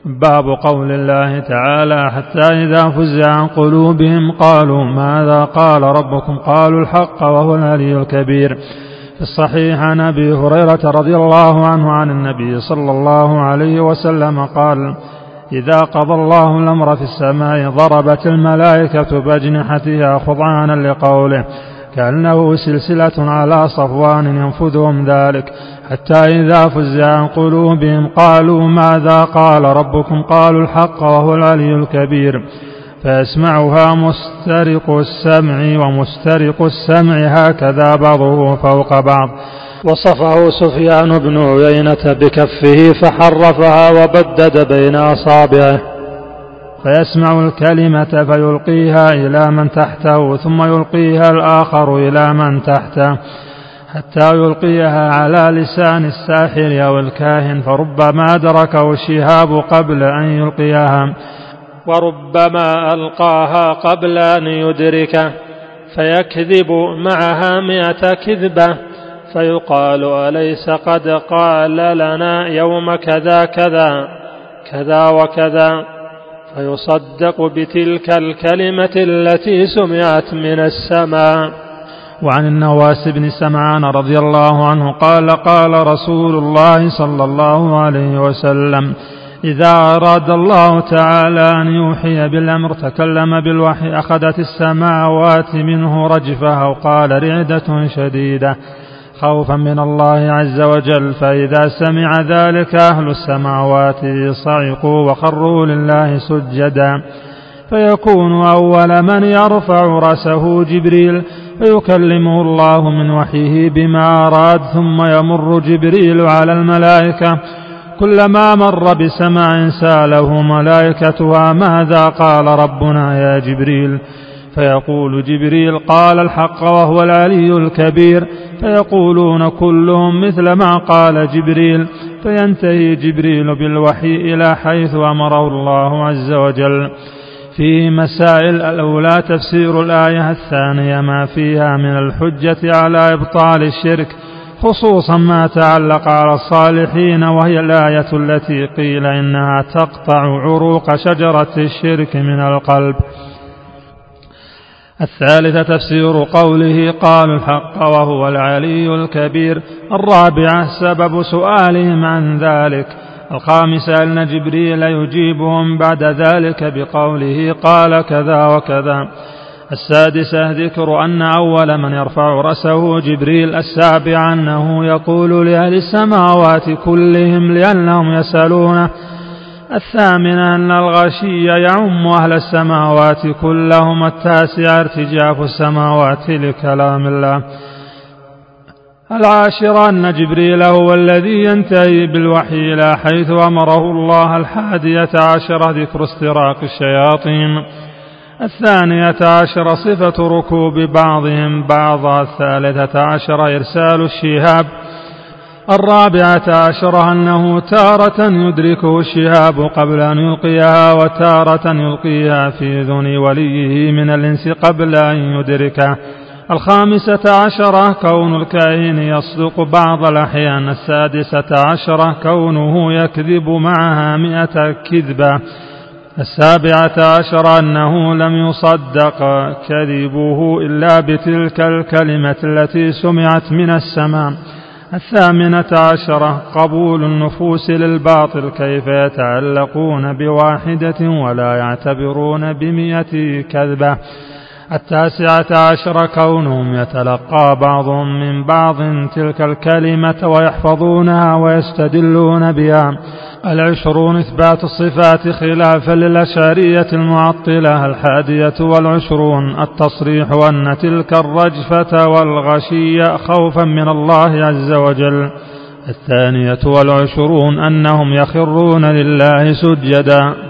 باب قول الله تعالى حتى إذا فزع عن قلوبهم قالوا ماذا قال ربكم قالوا الحق وهو العلي الكبير. في الصحيح عن أبي هريرة رضي الله عنه عن النبي صلى الله عليه وسلم قال إذا قضى الله الأمر في السماء ضربت الملائكة بأجنحتها خضعانا لقوله كأنه سلسلة على صفوان ينفذهم ذلك حتى إذا فزع عن قلوبهم قالوا ماذا قال ربكم قالوا الحق وهو العلي الكبير فيسمعها مسترق السمع ومسترق السمع هكذا بعضه فوق بعض. وصفه سفيان بن عيينة بكفه فحرفها وبدد بين أصابعه فيسمع الكلمة فيلقيها إلى من تحته ثم يلقيها الآخر إلى من تحته حتى يلقيها على لسان الساحر أو الكاهن فربما أدركه الشهاب قبل أن يلقيها وربما ألقاها قبل أن يدركه فيكذب معها 100 كذبة فيقال أليس قد قال لنا يوم كذا كذا كذا وكذا فيصدق بتلك الكلمة التي سمعت من السماء. وعن النواس بن سمعان رضي الله عنه قال قال رسول الله صلى الله عليه وسلم إذا أراد الله تعالى أن يوحي بالأمر تكلم بالوحي أخذت السماوات منه رجفة أو قال رعدة شديدة خوفا من الله عز وجل فإذا سمع ذلك أهل السماوات صعقوا وخروا لله سجدا فيكون أول من يرفع رأسه جبريل فيكلمه الله من وحيه بما أراد ثم يمر جبريل على الملائكة كلما مر بسماع سأله ملائكتها ماذا قال ربنا يا جبريل فيقول جبريل قال الحق وهو العلي الكبير فيقولون كلهم مثل ما قال جبريل فينتهي جبريل بالوحي إلى حيث أمره الله عز وجل. فيه مسائل الأولى تفسير الآية الثانية ما فيها من الحجة على إبطال الشرك خصوصا ما تعلق على الصالحين وهي الآية التي قيل إنها تقطع عروق شجرة الشرك من القلب. الثالثة تفسير قوله قالوا الحق وهو العلي الكبير. الرابعة سبب سؤالهم عن ذلك. الخامسة أن جبريل يجيبهم بعد ذلك بقوله قال كذا وكذا. السادسة ذكر أن أول من يرفع رأسه جبريل. السابعة أنه يقول لأهل السماوات كلهم لأنهم يسألونه. الثامنة أن الغشي يعم أهل السماوات كلهم. التاسعة ارتجاف السماوات لكلام الله. العاشرة أن جبريل هو الذي ينتهي بالوحي إلى حيث أمره الله. 11 ذكر استراق الشياطين. 12 صفة ركوب بعضهم بعضا. 13 إرسال الشهاب. 14 أنه تارة يدركه الشهاب قبل أن يلقيها وتارة يلقيها في أذن وليه من الإنس قبل أن يدركه. 15 كون الكاهن يصدق بعض الأحيان. 16 كونه يكذب معها 100 كذبة. 17 أنه لم يصدق كذبه إلا بتلك الكلمة التي سمعت من السماء. 18 قبول النفوس للباطل كيف يتعلقون بواحدة ولا يعتبرون ب100 كذبة. 19 كونهم يتلقى بعضهم من بعض تلك الكلمة ويحفظونها ويستدلون بها. 20 إثبات الصفات خلافا للأشعرية المعطلة. 21 التصريح أن تلك الرجفة والغشي خوفا من الله عز وجل. 22 أنهم يخرون لله سجدا.